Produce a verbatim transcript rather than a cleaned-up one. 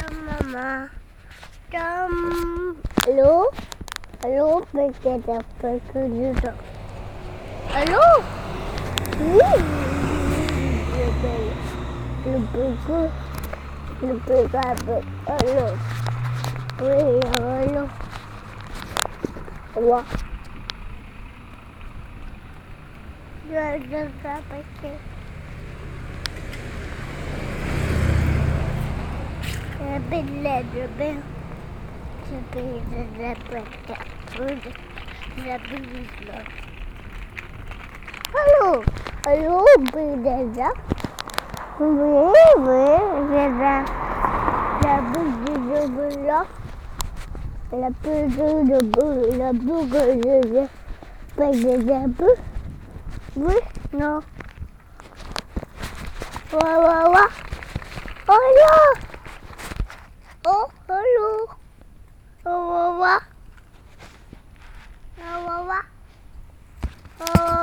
Mama. Tom. Allô? Allô, peut-être un peu que je dors. Allô? Oui. Le bébé. Le bébé. Allô? Oui, allô? Allô? Je ne sais pas passer. Je vais le bébé. Je vais le bébé. Je vais le Allô? Allô, bébé? Oui, oui, bébé. La boucle de blanc. La boucle de blanc. La boucle de blanc. Oui, non. Wa wa wa. Oh non. Oh, hello. Oh wa wa. Oh wa wa. Oh.